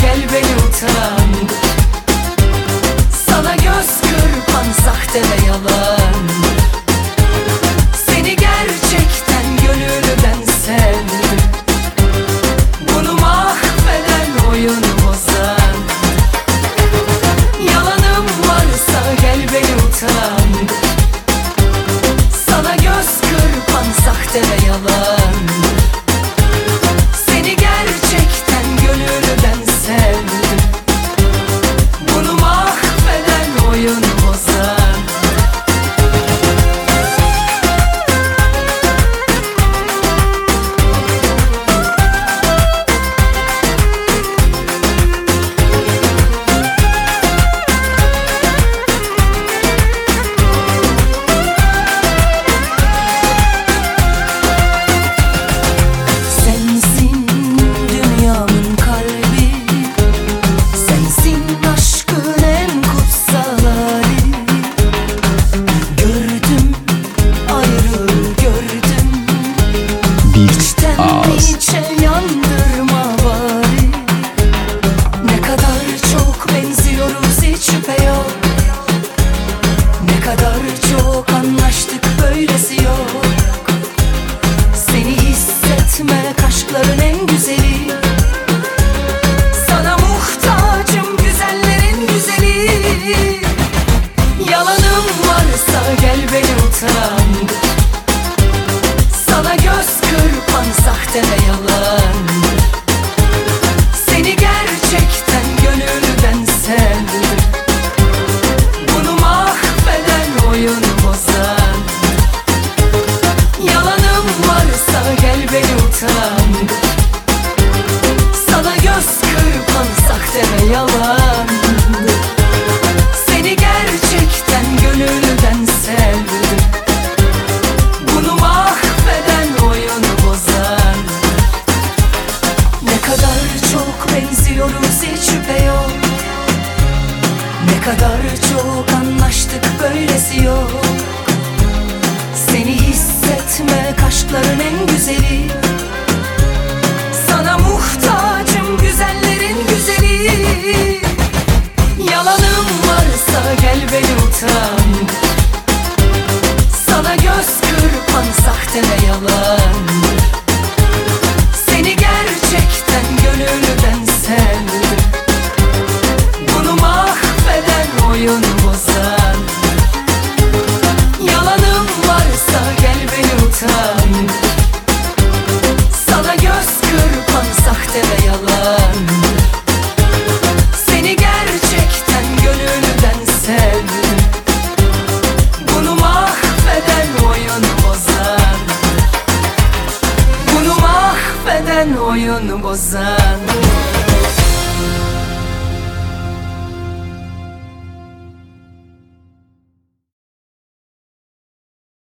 gel beni utandır. Sana göz kırpan sahte ve yalandır. Seni gerçekten gönülden sevdim. Bunu mahveden, oyunu bozan. Yalanım varsa gel beni utandır. Sana göz kırpan sahte ve yalandır. Seni gerçekten gönülden sevdim. Bunu mahveden, oyunu bozan. İçe yandırma bari. Ne kadar çok benziyoruz, hiç şüphe yok. Ne kadar çok anlaştık, böylesi yok. Seni hissetmek aşkların en güzeli. Sana muhtacım, güzellerin güzeli. Yalanım varsa gel beni utandır. Sana göz kırpan sahte ve yalandır. Seni gerçekten gönülden sevdim. Bunu mahveden, oyunu bozan. Yalanım varsa gel beni utandır. Sana göz kırpan sahte ve yalandır. Seni gerçekten gönülden sevdim. Bunu mahveden, oyunu bozan. Ne kadar çok benziyoruz, hiç şüphe yok. Ne kadar çok anlaştık, böylesi yok. Seni hissetmek aşkların en güzeli. Sana muhtacım, güzellerin güzeli. Yalanım varsa gel beni utandır. Sana göz kırpan sahte ve yalandır. Seni gerçekten gönülden sevdim. Bunu mahveden, oyunu bozan. Yalanım varsa gel beni utandır. Sana göz kırpan sahte ve yalandır. Seni gerçekten gönülden sevdim. Bunu mahveden, oyunu bozan. Bunu mahveden, oyunu bozan.